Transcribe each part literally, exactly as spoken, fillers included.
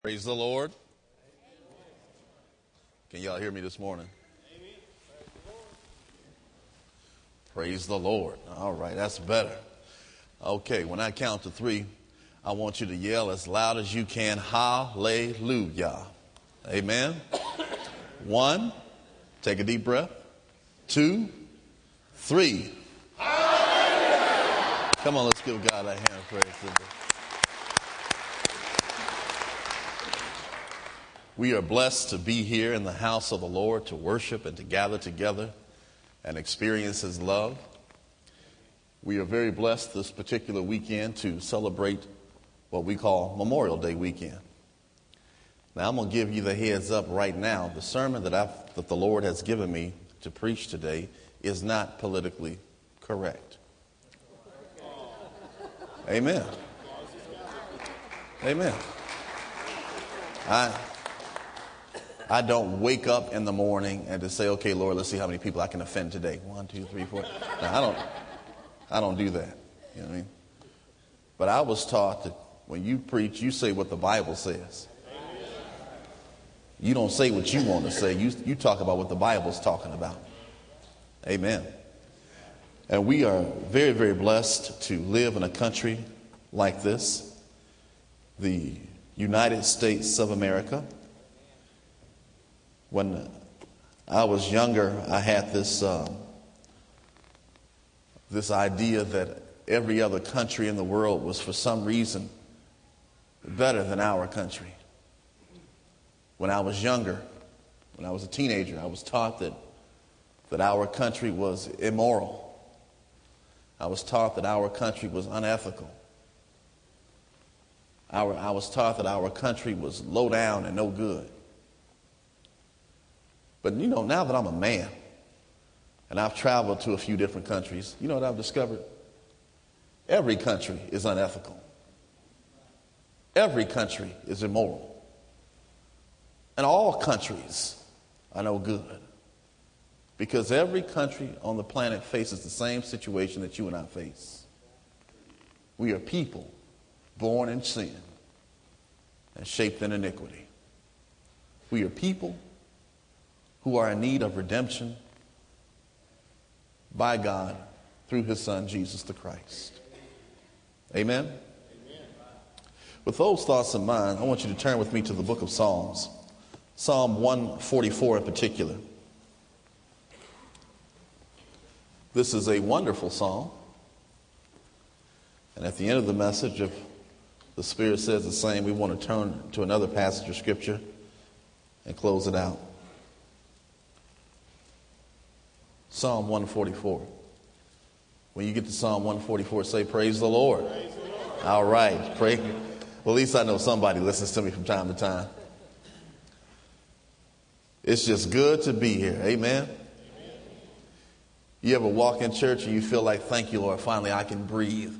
Praise the Lord. Can y'all hear me this morning? Praise the Lord. All right, that's better. Okay, when I count to three, I want you to yell as loud as you can, hallelujah. Amen. One, take a deep breath. Two, three. Hallelujah. Come on, let's give God a hand of praise today. We are blessed to be here in the house of the Lord to worship and to gather together and experience His love. We are very blessed this particular weekend to celebrate what we call Memorial Day weekend. Now, I'm going to give you the heads up right now. The sermon that, I've, that the Lord has given me to preach today is not politically correct. Amen. Amen. I... I don't wake up in the morning and to say, okay, Lord, let's see how many people I can offend today. One, two, three, four. No, I don't, I don't do that. You know what I mean? But I was taught that when you preach, you say what the Bible says. You don't say what you want to say. You, you talk about what the Bible's talking about. Amen. And we are very, very blessed to live in a country like this, the United States of America. When I was younger, I had this um, this idea that every other country in the world was for some reason better than our country. When I was younger, when I was a teenager, I was taught that that our country was immoral. I was taught that our country was unethical. Our, I was taught that our country was low down and no good. But, you know, now that I'm a man and I've traveled to a few different countries, you know what I've discovered? Every country is unethical. Every country is immoral. And all countries are no good. Because every country on the planet faces the same situation that you and I face. We are people born in sin and shaped in iniquity. We are people who are in need of redemption by God through His Son, Jesus the Christ. Amen? Amen? With those thoughts in mind, I want you to turn with me to the book of Psalms. Psalm one forty-four in particular. This is a wonderful psalm. And at the end of the message, if the Spirit says the same, we want to turn to another passage of Scripture and close it out. Psalm one forty-four. When you get to Psalm one forty-four, say, praise the Lord. Praise the Lord. All right. Pray. Well, at least I know somebody listens to me from time to time. It's just good to be here. Amen. Amen. You ever walk in church and you feel like, thank you, Lord, finally I can breathe.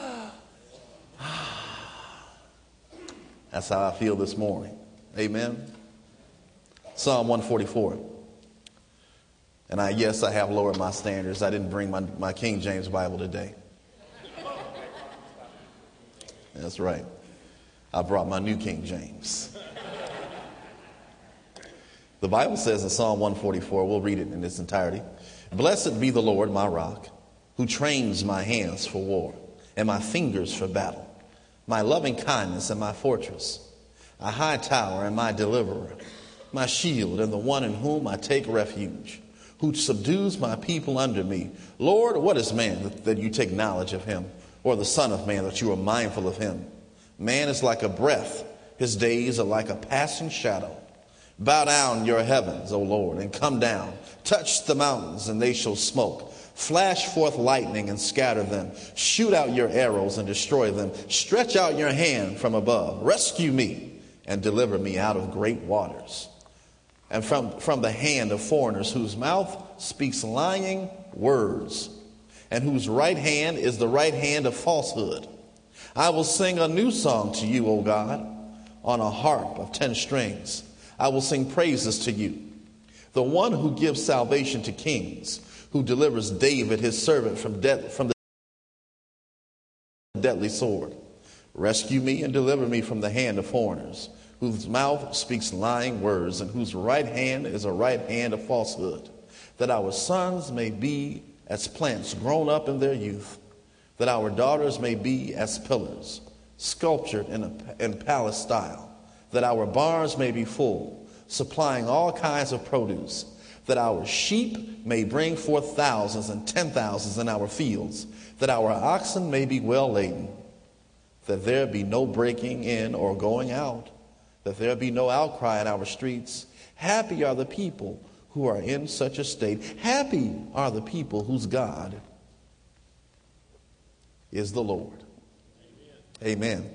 That's how I feel this morning. Amen. Psalm one forty-four. And I, yes, I have lowered my standards. I didn't bring my, my King James Bible today. That's right. I brought my New King James. The Bible says in Psalm one forty-four, we'll read it in its entirety. Blessed be the Lord, my rock, who trains my hands for war and my fingers for battle, my loving kindness and my fortress, a high tower and my deliverer, my shield and the one in whom I take refuge, who subdues my people under me. Lord, what is man that, that you take knowledge of him, or the son of man that you are mindful of him? Man is like a breath. His days are like a passing shadow. Bow down your heavens, O Lord, and come down. Touch the mountains, and they shall smoke. Flash forth lightning and scatter them. Shoot out your arrows and destroy them. Stretch out your hand from above. Rescue me and deliver me out of great waters, and from, from the hand of foreigners whose mouth speaks lying words, and whose right hand is the right hand of falsehood. I will sing a new song to you, O God, on a harp of ten strings. I will sing praises to you, the one who gives salvation to kings, who delivers David, his servant, from, de- from the deadly sword. Rescue me and deliver me from the hand of foreigners, whose mouth speaks lying words, and whose right hand is a right hand of falsehood, that our sons may be as plants grown up in their youth, that our daughters may be as pillars, sculptured in, a, in palace style, that our barns may be full, supplying all kinds of produce, that our sheep may bring forth thousands and ten thousands in our fields, that our oxen may be well laden, that there be no breaking in or going out, that there be no outcry in our streets. Happy are the people who are in such a state. Happy are the people whose God is the Lord. Amen. Amen.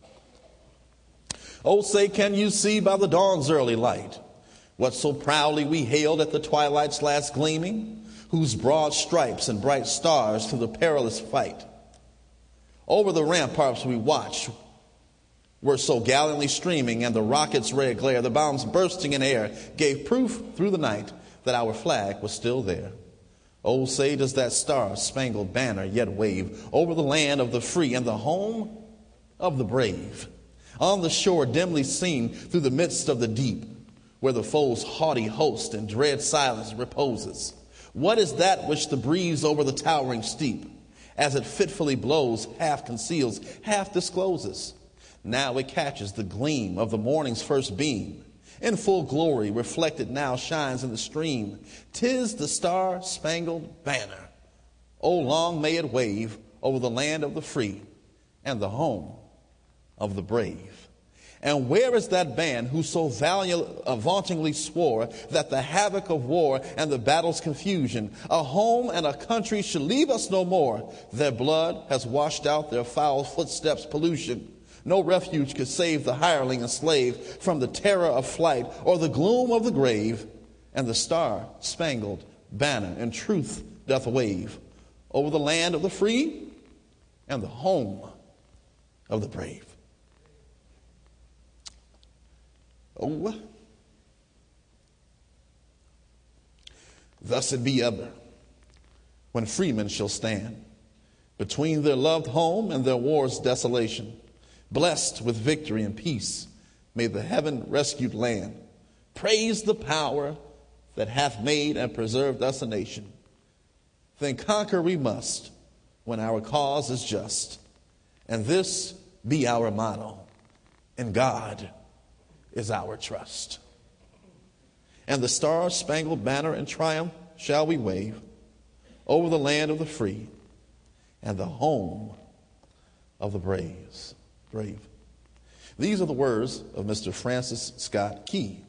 Oh, say, can you see by the dawn's early light what so proudly we hailed at the twilight's last gleaming, whose broad stripes and bright stars through the perilous fight over the ramparts we watched were so gallantly streaming, and the rocket's red glare, the bombs bursting in air, gave proof through the night that our flag was still there. Oh, say, does that star-spangled banner yet wave over the land of the free and the home of the brave? On the shore dimly seen through the midst of the deep, where the foe's haughty host in dread silence reposes, what is that which the breeze over the towering steep, as it fitfully blows, half conceals, half discloses? Now it catches the gleam of the morning's first beam. In full glory, reflected now shines in the stream. 'Tis the star-spangled banner. Oh, long may it wave over the land of the free and the home of the brave. And where is that band who so valiant, uh, vauntingly swore that the havoc of war and the battle's confusion, a home and a country should leave us no more? Their blood has washed out their foul footsteps' pollution. No refuge could save the hireling and slave from the terror of flight or the gloom of the grave. And the star-spangled banner in truth doth wave over the land of the free and the home of the brave. Oh, thus it be ever when freemen shall stand between their loved home and their war's desolation. Blessed with victory and peace, may the heaven-rescued land praise the power that hath made and preserved us a nation. Then conquer we must when our cause is just, and this be our motto: in God is our trust. And the star-spangled banner in triumph shall we wave over the land of the free and the home of the braves. Brave. These are the words of Mister Francis Scott Key.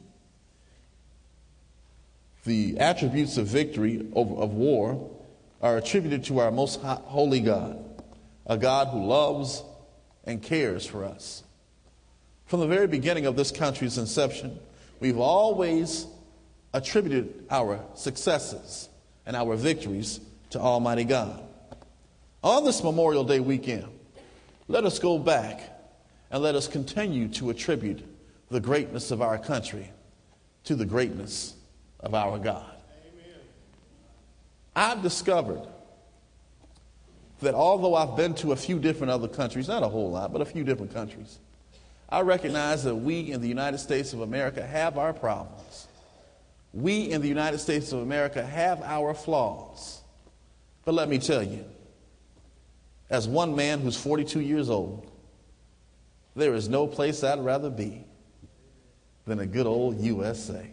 The attributes of victory over, of war are attributed to our most holy God, a God who loves and cares for us. From the very beginning of this country's inception, we've always attributed our successes and our victories to Almighty God. On this Memorial Day weekend, let us go back and let us continue to attribute the greatness of our country to the greatness of our God. Amen. I've discovered that although I've been to a few different other countries, not a whole lot, but a few different countries, I recognize that we in the United States of America have our problems. We in the United States of America have our flaws. But let me tell you, as one man who's forty-two years old, there is no place I'd rather be than a good old U S A.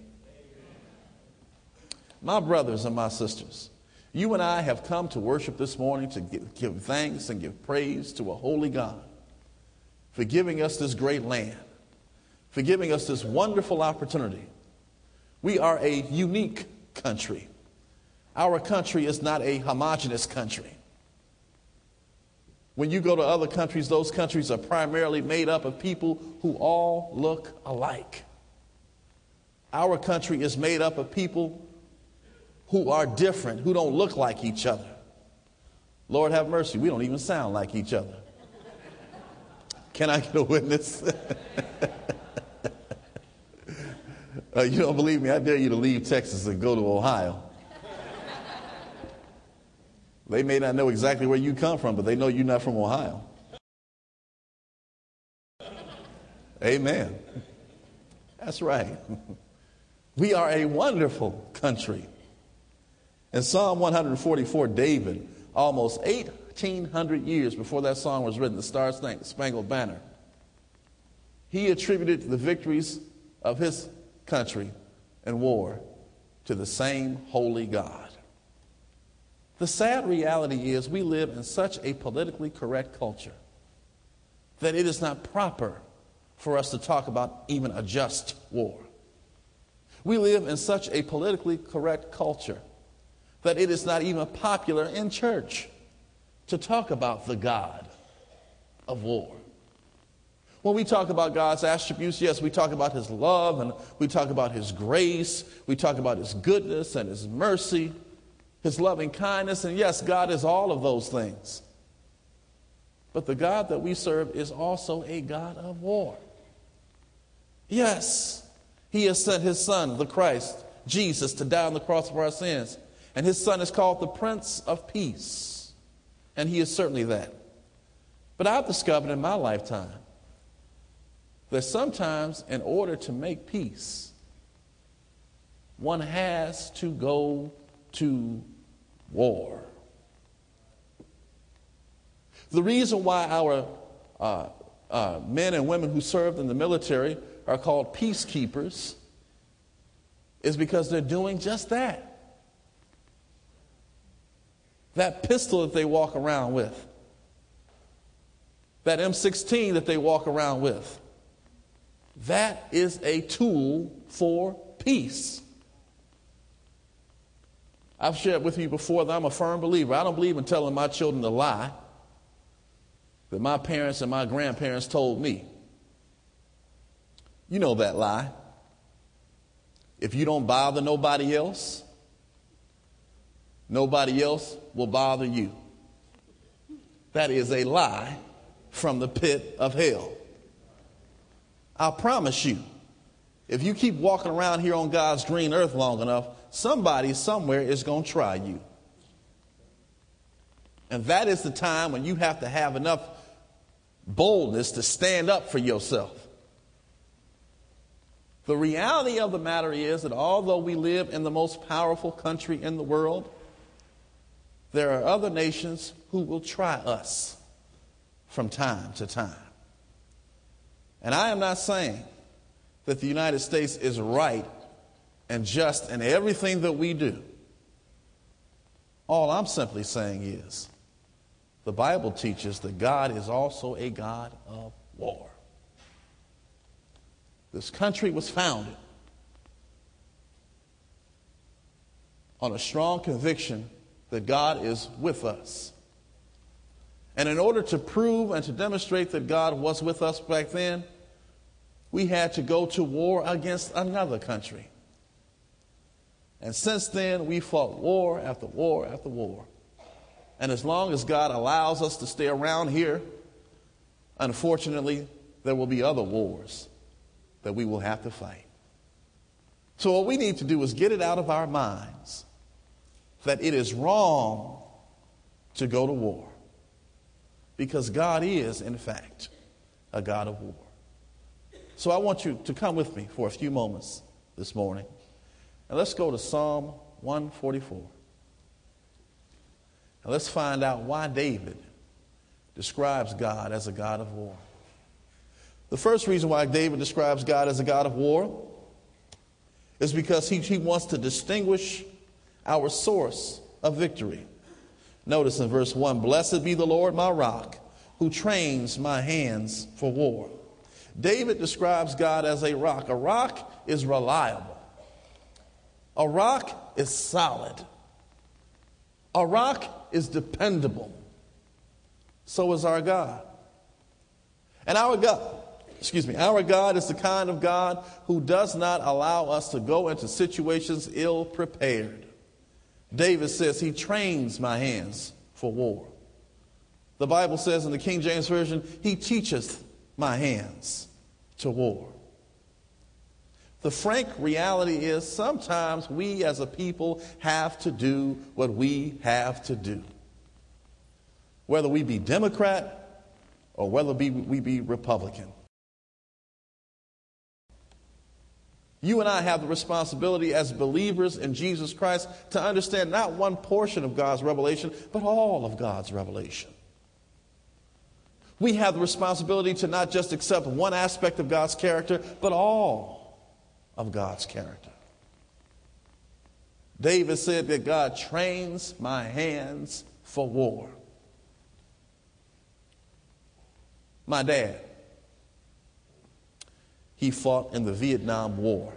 My brothers and my sisters, you and I have come to worship this morning to give, give thanks and give praise to a holy God for giving us this great land, for giving us this wonderful opportunity. We are a unique country. Our country is not a homogeneous country. When you go to other countries, those countries are primarily made up of people who all look alike. Our country is made up of people who are different, who don't look like each other. Lord have mercy, we don't even sound like each other. Can I get a witness? uh, you don't believe me? I dare you to leave Texas and go to Ohio. They may not know exactly where you come from, but they know you're not from Ohio. Amen. That's right. We are a wonderful country. In Psalm one forty-four, David, almost eighteen hundred years before that song was written, the Star Spangled Banner, he attributed the victories of his country in war to the same holy God. The sad reality is we live in such a politically correct culture that it is not proper for us to talk about even a just war. We live in such a politically correct culture that it is not even popular in church to talk about the God of war. When we talk about God's attributes, yes, we talk about his love and we talk about his grace, we talk about his goodness and his mercy, his loving kindness, and yes, God is all of those things. But the God that we serve is also a God of war. Yes, he has sent his son, the Christ, Jesus, to die on the cross for our sins. And his son is called the Prince of Peace. And he is certainly that. But I've discovered in my lifetime that sometimes in order to make peace, one has to go to war. The reason why our uh, uh, men and women who served in the military are called peacekeepers is because they're doing just that. That pistol that they walk around with, that M sixteen that they walk around with, that is a tool for peace. I've shared with you before that I'm a firm believer. I don't believe in telling my children to lie that my parents and my grandparents told me. You know that lie. If you don't bother nobody else, nobody else will bother you. That is a lie from the pit of hell. I promise you, if you keep walking around here on God's green earth long enough, somebody somewhere is going to try you. And that is the time when you have to have enough boldness to stand up for yourself. The reality of the matter is that although we live in the most powerful country in the world, there are other nations who will try us from time to time. And I am not saying that the United States is right and just in everything that we do. All I'm simply saying is the Bible teaches that God is also a God of war. This country was founded on a strong conviction that God is with us. And in order to prove and to demonstrate that God was with us back then, we had to go to war against another country. And since then, we fought war after war after war. And as long as God allows us to stay around here, unfortunately, there will be other wars that we will have to fight. So what we need to do is get it out of our minds that it is wrong to go to war, because God is, in fact, a God of war. So I want you to come with me for a few moments this morning, and let's go to Psalm one forty-four. And let's find out why David describes God as a God of war. The first reason why David describes God as a God of war is because he, he wants to distinguish our source of victory. Notice in verse one, "Blessed be the Lord my rock, who trains my hands for war." David describes God as a rock. A rock is reliable. A rock is solid. A rock is dependable. So is our God. And our God, excuse me, our God is the kind of God who does not allow us to go into situations ill prepared. David says, he trains my hands for war. The Bible says in the King James Version, he teacheth my hands to war. The frank reality is sometimes we as a people have to do what we have to do. Whether we be Democrat or whether we be Republican. You and I have the responsibility as believers in Jesus Christ to understand not one portion of God's revelation, but all of God's revelation. We have the responsibility to not just accept one aspect of God's character, but all of God's character. David said that God trains my hands for war. My dad, he fought in the Vietnam War,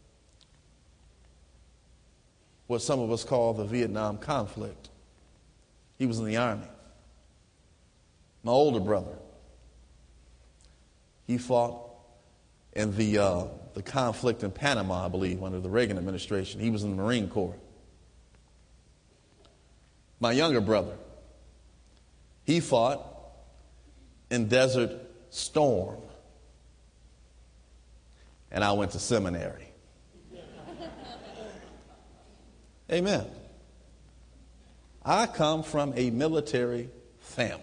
what some of us call the Vietnam conflict. He was in the Army. My older brother, he fought in the uh, the conflict in Panama, I believe, under the Reagan administration. He was in the Marine Corps. My younger brother, he fought in Desert Storm. And I went to seminary. Amen. I come from a military family.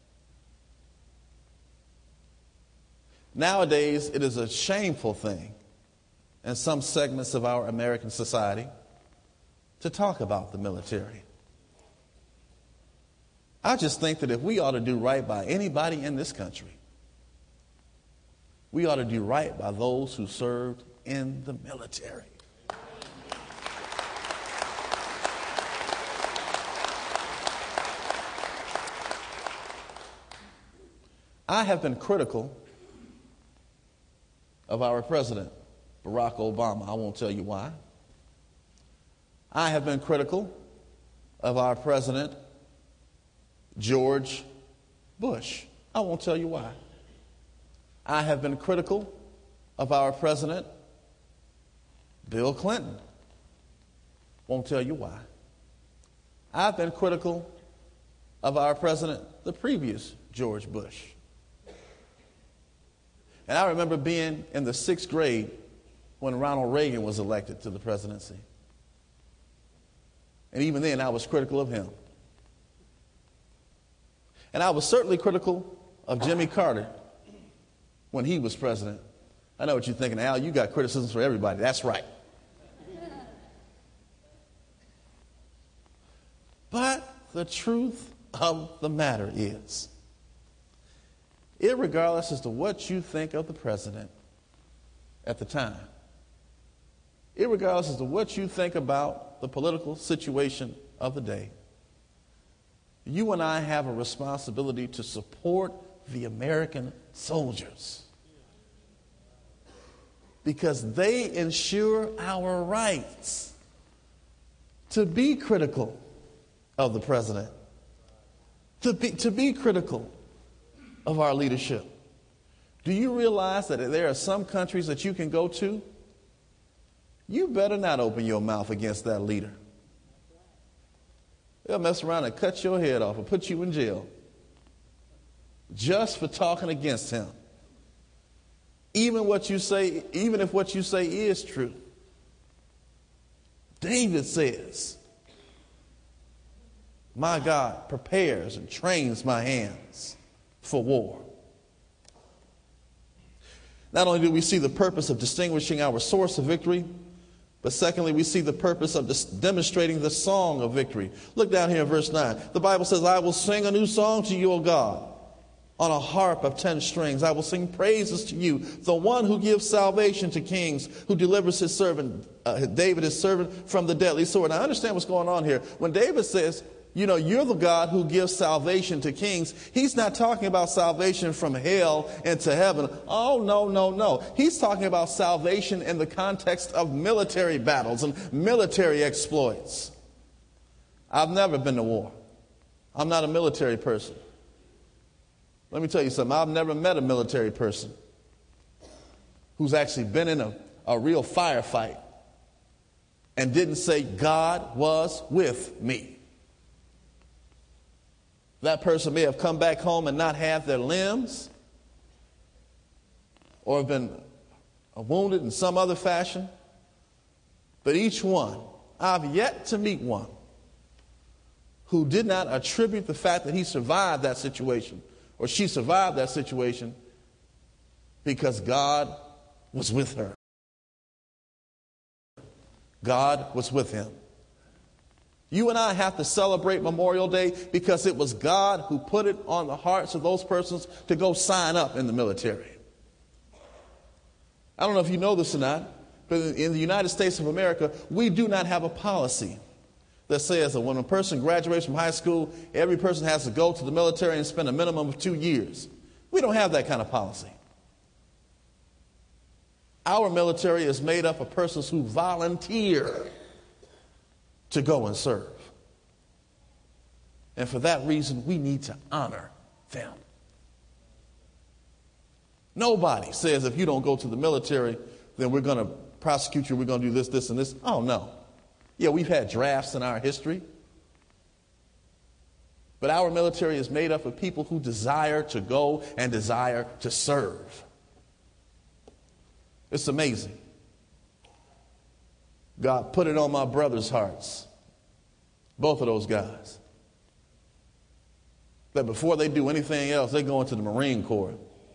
Nowadays, it is a shameful thing in some segments of our American society to talk about the military. I just think that if we ought to do right by anybody in this country, we ought to do right by those who served in the military. I have been critical of our president, Barack Obama. I won't tell you why. I have been critical of our president, George Bush. I won't tell you why. I have been critical of our president, Bill Clinton. Won't tell you why. I've been critical of our president, the previous George Bush. And I remember being in the sixth grade when Ronald Reagan was elected to the presidency. And even then, I was critical of him. And I was certainly critical of Jimmy Carter when he was president. I know what you're thinking, Al, you got criticisms for everybody. That's right. But the truth of the matter is, irregardless as to what you think of the president at the time, irregardless as to what you think about the political situation of the day, you and I have a responsibility to support the American soldiers because they ensure our rights to be critical of the president, to be, to be critical of our leadership. Do you realize that there are some countries that you can go to? You better not open your mouth against that leader. They'll mess around and cut your head off or put you in jail just for talking against him. Even what you say, even if what you say is true. David says, my God prepares and trains my hands for war. Not only do we see the purpose of distinguishing our source of victory, but secondly, we see the purpose of dis- demonstrating the song of victory. Look down here in verse nine. The Bible says, I will sing a new song to you, O God, on a harp of ten strings. I will sing praises to you, the one who gives salvation to kings, who delivers his servant, uh, David, his servant, from the deadly sword. Now, understand what's going on here. When David says, you know, you're the God who gives salvation to kings, he's not talking about salvation from hell into heaven. Oh, no, no, no. He's talking about salvation in the context of military battles and military exploits. I've never been to war. I'm not a military person. Let me tell you something. I've never met a military person who's actually been in a, a real firefight and didn't say, God was with me. That person may have come back home and not have their limbs or have been wounded in some other fashion. But each one, I've yet to meet one who did not attribute the fact that he survived that situation or she survived that situation because God was with her. God was with him. You and I have to celebrate Memorial Day because it was God who put it on the hearts of those persons to go sign up in the military. I don't know if you know this or not, but in the United States of America, we do not have a policy that says that when a person graduates from high school, every person has to go to the military and spend a minimum of two years. We don't have that kind of policy. Our military is made up of persons who volunteer to go and serve. And for that reason, we need to honor them. Nobody says if you don't go to the military, then we're going to prosecute you, we're going to do this, this, and this. Oh, no. Yeah, we've had drafts in our history. But our military is made up of people who desire to go and desire to serve. It's amazing. God put it on my brothers' hearts, both of those guys, that before they do anything else, they go into the Marine Corps.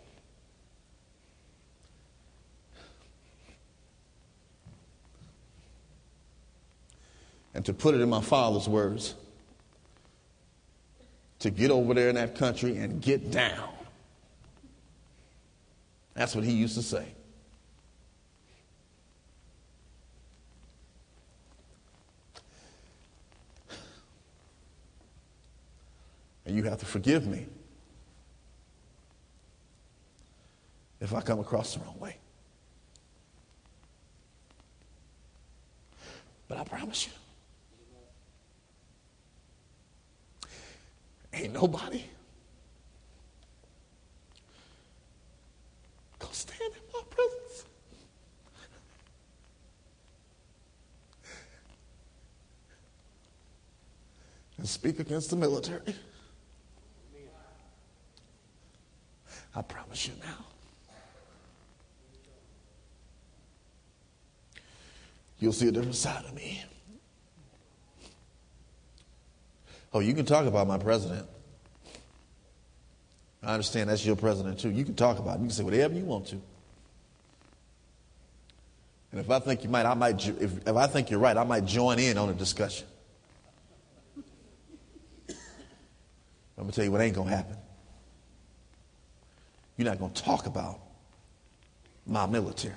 And to put it in my father's words, to get over there in that country and get down. That's what he used to say. And you have to forgive me if I come across the wrong way. But I promise you, ain't nobody gonna stand in my presence and speak against the military. I promise you now. You'll see a different side of me. Oh, you can talk about my president. I understand that's your president too. You can talk about him. You can say whatever you want to. And if I think you might, I might. If, if I think you're right, I might join in on a discussion. I'm gonna tell you what ain't gonna happen. You're not gonna talk about my military.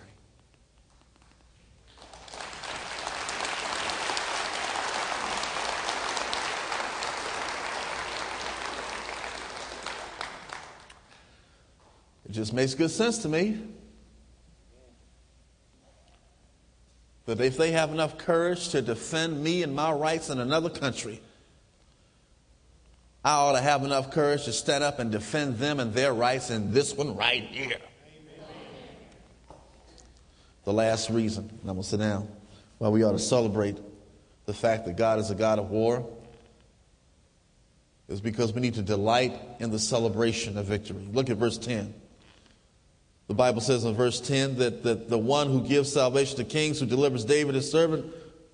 It just makes good sense to me that if they have enough courage to defend me and my rights in another country, I ought to have enough courage to stand up and defend them and their rights in this one right here. Amen. The last reason, and I'm going to sit down, why we ought to celebrate the fact that God is a God of war is because we need to delight in the celebration of victory. Look at verse ten. The Bible says in verse ten that, that the one who gives salvation to kings, who delivers David his servant,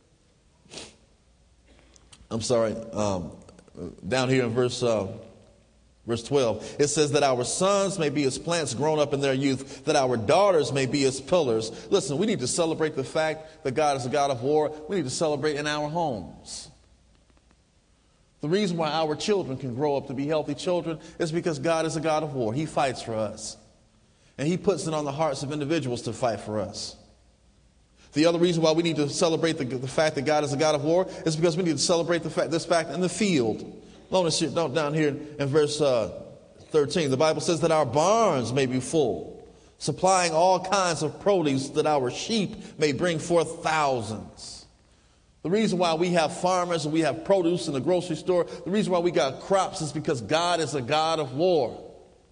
I'm sorry, um, down here in verse uh, verse twelve, it says that our sons may be as plants grown up in their youth, that our daughters may be as pillars. Listen, we need to celebrate the fact that God is a God of war. We need to celebrate in our homes. The reason why our children can grow up to be healthy children is because God is a God of war. He fights for us. And he puts it on the hearts of individuals to fight for us. The other reason why we need to celebrate the, the fact that God is a God of war is because we need to celebrate the fact, this fact in the field. Notice here, down here in verse uh, thirteen, the Bible says that our barns may be full, supplying all kinds of produce, that our sheep may bring forth thousands. The reason why we have farmers and we have produce in the grocery store, the reason why we got crops is because God is a God of war.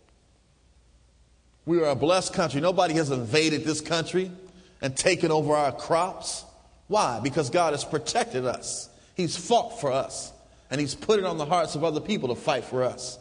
We are a blessed country. Nobody has invaded this country and taken over our crops. Why? Because God has protected us. He's fought for us. And he's put it on the hearts of other people to fight for us.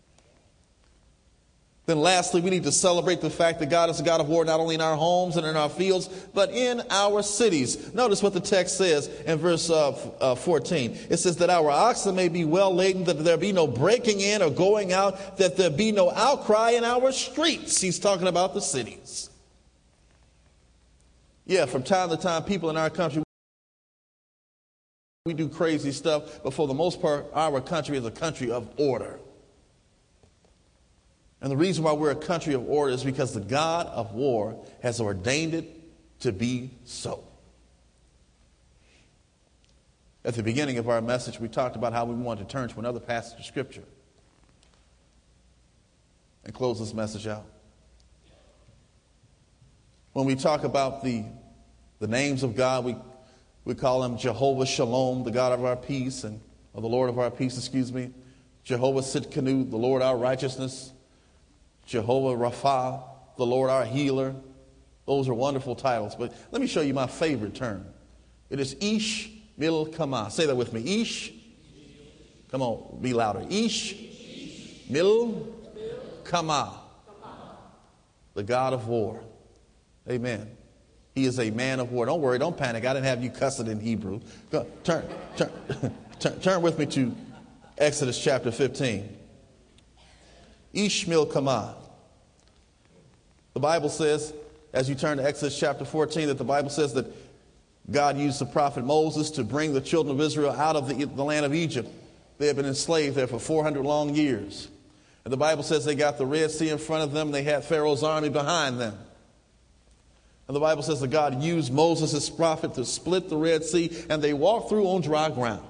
Then lastly, we need to celebrate the fact that God is a God of war not only in our homes and in our fields, but in our cities. Notice what the text says in verse uh, uh, fourteen. It says that our oxen may be well laden, that there be no breaking in or going out, that there be no outcry in our streets. He's talking about the cities. Yeah, from time to time, people in our country We do crazy stuff, but for the most part, our country is a country of order. And the reason why we're a country of order is because the God of war has ordained it to be so. At the beginning of our message, we talked about how we wanted to turn to another passage of Scripture and close this message out. When we talk about the, the names of God, we, we call him Jehovah Shalom, the God of our peace, and or the Lord of our peace, excuse me. Jehovah Sitkanu, the Lord our righteousness. Jehovah Rapha, the Lord our healer. Those are wonderful titles. But let me show you my favorite term. It is Ish Milkama. Say that with me. Ish. Come on, be louder. Ish Milkama. The God of war. Amen. He is a man of war. Don't worry, don't panic. I didn't have you cuss it in Hebrew. Go, turn, turn, turn, turn with me to Exodus chapter fifteen. Ish Milkama. The Bible says, as you turn to Exodus chapter fourteen, that the Bible says that God used the prophet Moses to bring the children of Israel out of the, the land of Egypt. They had been enslaved there for four hundred long years. And the Bible says they got the Red Sea in front of them. They had Pharaoh's army behind them. And the Bible says that God used Moses as prophet to split the Red Sea, and they walked through on dry ground.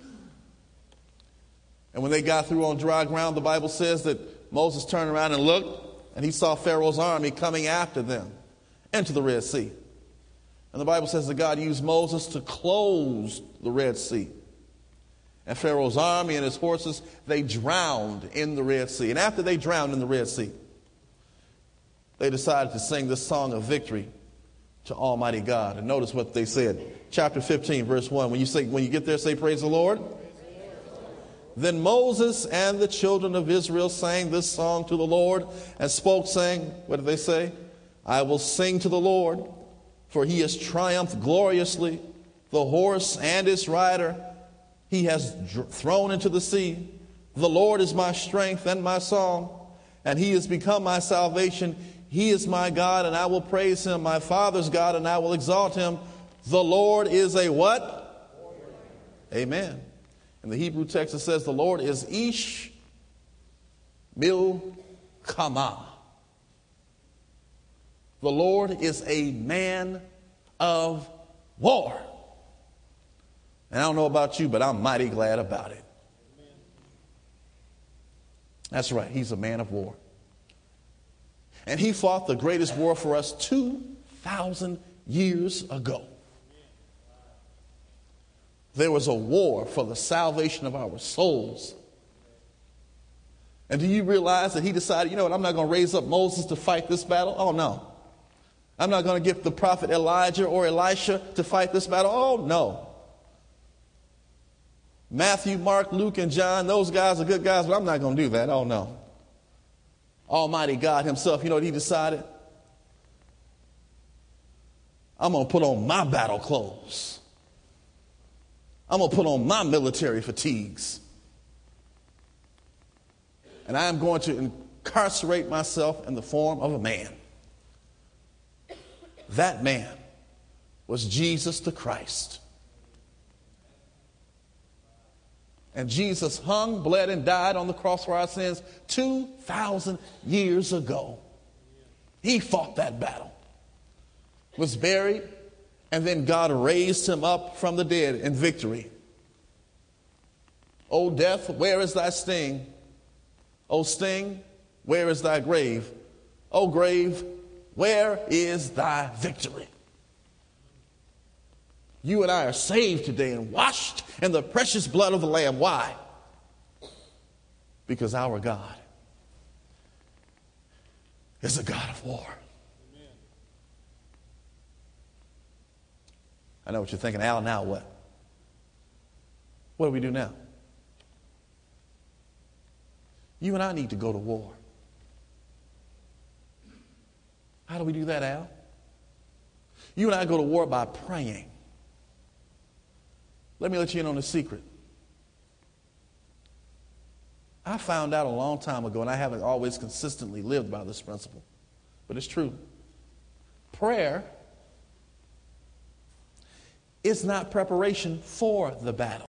And when they got through on dry ground, the Bible says that Moses turned around and looked, and he saw Pharaoh's army coming after them into the Red Sea. And the Bible says that God used Moses to close the Red Sea. And Pharaoh's army and his horses, they drowned in the Red Sea. And after they drowned in the Red Sea, they decided to sing this song of victory to Almighty God. And notice what they said. Chapter fifteen, verse one. When you say, when you get there, say, praise the Lord. Then Moses and the children of Israel sang this song to the Lord and spoke, saying, what did they say? I will sing to the Lord, for he has triumphed gloriously. The horse and its rider he has dr- thrown into the sea. The Lord is my strength and my song, and he has become my salvation. He is my God, and I will praise him, my father's God, and I will exalt him. The Lord is a what? Amen. In the Hebrew text it says the Lord is Ish Milkama. The Lord is a man of war. And I don't know about you, but I'm mighty glad about it. That's right, he's a man of war. And he fought the greatest war for us two thousand years ago. There was a war for the salvation of our souls. And do you realize that he decided, you know what, I'm not going to raise up Moses to fight this battle? Oh, no. I'm not going to get the prophet Elijah or Elisha to fight this battle? Oh, no. Matthew, Mark, Luke, and John, those guys are good guys, but I'm not going to do that. Oh, no. Almighty God himself, you know what he decided? I'm going to put on my battle clothes. I'm going to put on my military fatigues. And I am going to incarcerate myself in the form of a man. That man was Jesus the Christ. And Jesus hung, bled, and died on the cross for our sins two thousand years ago. He fought that battle, was buried, and then God raised him up from the dead in victory. O death, where is thy sting? O sting, where is thy grave? O grave, where is thy victory? You and I are saved today and washed in the precious blood of the Lamb. Why? Because our God is a God of war. Amen. I know what you're thinking, Al, now what? What do we do now? You and I need to go to war. How do we do that, Al? You and I go to war by praying. Let me let you in on a secret. I found out a long time ago, and I haven't always consistently lived by this principle, but it's true. Prayer It's not preparation for the battle.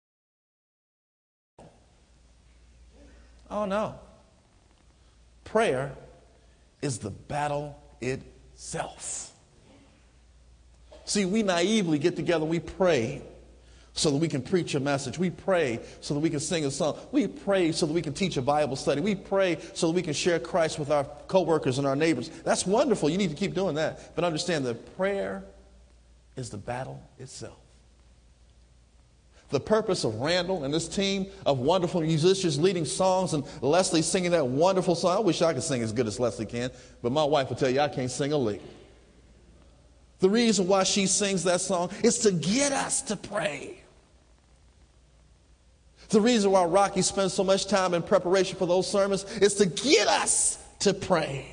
Oh, no. Prayer is the battle itself. See, we naively get together, we pray so that we can preach a message. We pray so that we can sing a song. We pray so that we can teach a Bible study. We pray so that we can share Christ with our coworkers and our neighbors. That's wonderful. You need to keep doing that. But understand that prayer is the battle itself. The purpose of Randall and this team of wonderful musicians leading songs and Leslie singing that wonderful song. I wish I could sing as good as Leslie can, but my wife will tell you I can't sing a lick. The reason why she sings that song is to get us to pray. The reason why Rocky spends so much time in preparation for those sermons is to get us to pray.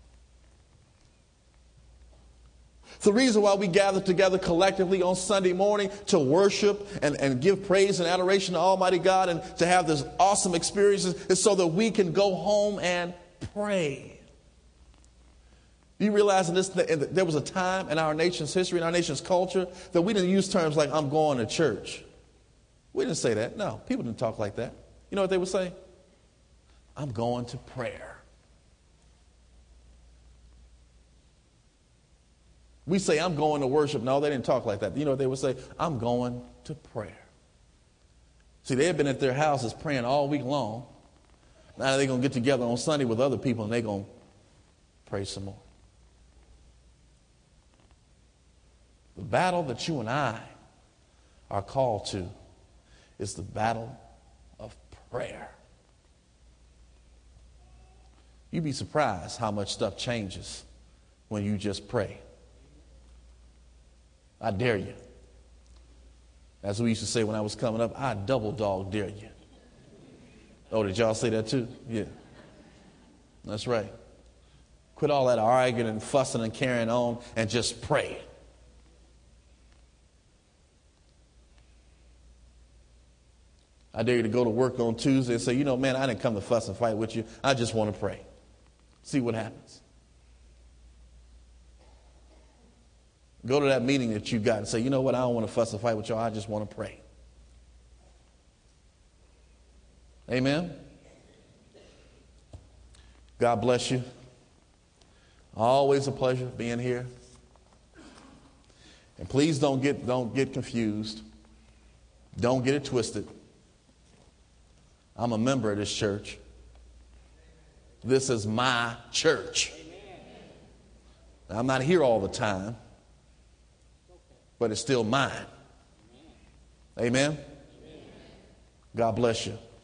The reason why we gather together collectively on Sunday morning to worship and, and give praise and adoration to Almighty God and to have this awesome experiences is so that we can go home and pray. You realize in this, that there was a time in our nation's history, in our nation's culture, that we didn't use terms like, I'm going to church. We didn't say that. No, people didn't talk like that. You know what they would say? I'm going to prayer. We say, I'm going to worship. No, they didn't talk like that. You know what they would say? I'm going to prayer. See, they had been at their houses praying all week long. Now they're going to get together on Sunday with other people and they're going to pray some more. The battle that you and I are called to is the battle of prayer. You'd be surprised how much stuff changes when you just pray. I dare you. As we used to say when I was coming up, I double dog dare you. Oh, did y'all say that too? Yeah. That's right. Quit all that arguing and fussing and carrying on and just pray. I dare you to go to work on Tuesday and say, you know, man, I didn't come to fuss and fight with you. I just want to pray. See what happens. Go to that meeting that you got and say, you know what, I don't want to fuss and fight with y'all. I just want to pray. Amen. God bless you. Always a pleasure being here. And please don't get, don't get confused. Don't get it twisted. I'm a member of this church. This is my church. Now, I'm not here all the time, but it's still mine. Amen. God bless you.